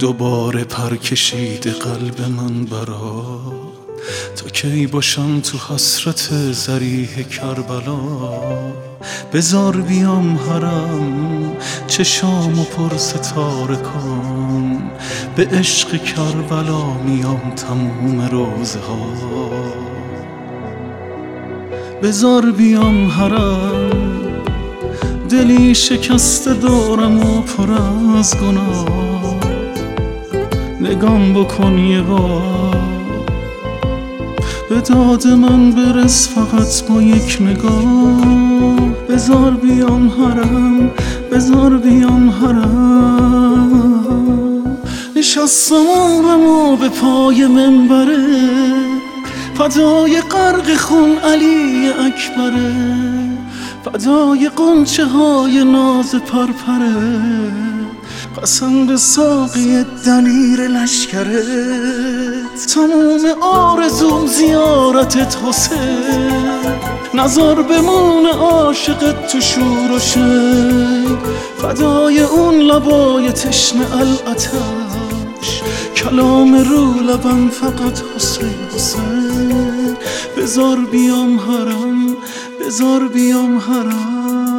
دوباره پر کشیده قلب من برا، تا کی باشم تو حسرت ضریح کربلا. بذار بیام حرم چشامو پر ستاره کن، به عشق کربلا میام تموم روزه ها. بذار بیام حرم دلی شکسته دارم و پر از گناه، نگام بکن یه بار به داد من برس فقط با یک نگاه. بذار بیام حرم، بذار بیام حرم. نشستم و به پای منبره، فدای غرق خون علی اکبره، فدای غنچه های ناز پرپره، قسم به ساقی دلیر لشکره. تموم آرزوم زیارتت حسین، نظر بمونه عاشقت تو شور و شی، فدای اون لبای تشنه العطش، کلام رو لبم فقط حسین حسین. بذار بیام حرم، بذار بیام حرم.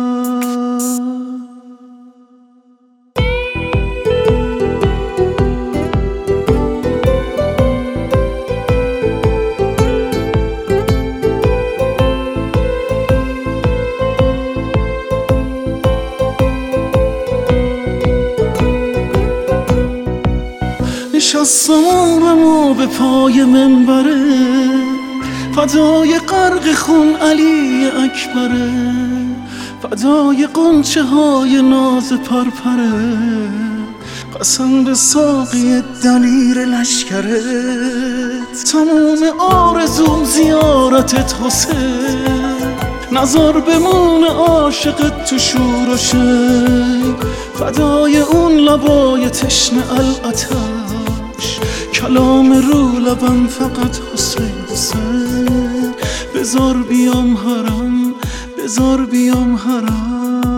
نشستم و به پای منبره، فدای غرق خون علی اکبره، فدای غنچه های ناز پرپره، قسم به ساقی دلیر لشکره. تموم آرزوم زیارتت حسین، نظر بمونه عاشقت تو شور و شی، فدای اون لبای تشنه العطش، کلام رو لبم فقط حسین حسین. بذار بیام حرم، بذار بیام حرم.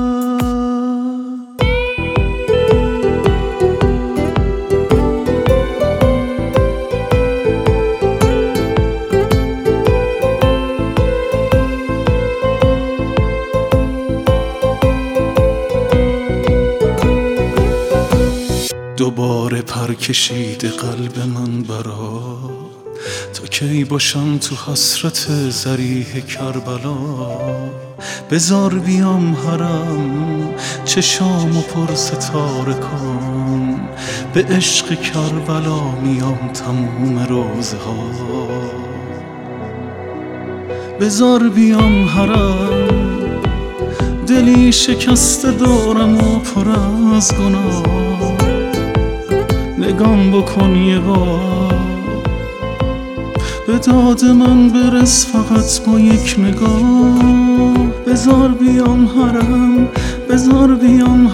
دوباره پر کشیده قلب من برا، تا کی باشم تو حسرت ضریح کربلا. بذار بیام حرم چشامو پر ستاره کن، به عشق کربلا میام تموم روزه ها. بذار بیام حرم دلی شکسته دارم و پر از گناه، نگام بکن یه بار به داد من برس فقط با یک نگاه. بذار بیام حرم، بذار بیام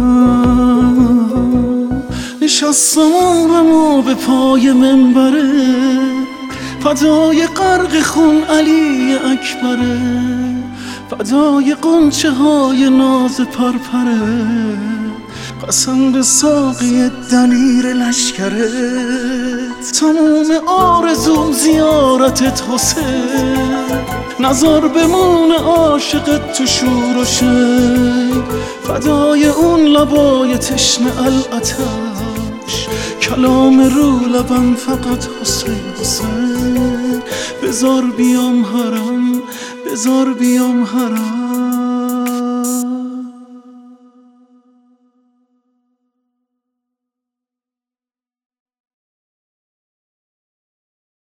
حرم. نشستم و به پای منبره، فدای غرق خون علی اکبره، فدای غنچه های ناز پرپره، قسم به ساقی دلیر لشکره. تموم آرزوم زیارتت حسین، نظر بمونه عاشقت تو شور و شی، فدای اون لبای تشنه العطش، کلام رو لبم فقط حسین حسین. بذار بیام حرم، بذار بیام حرم.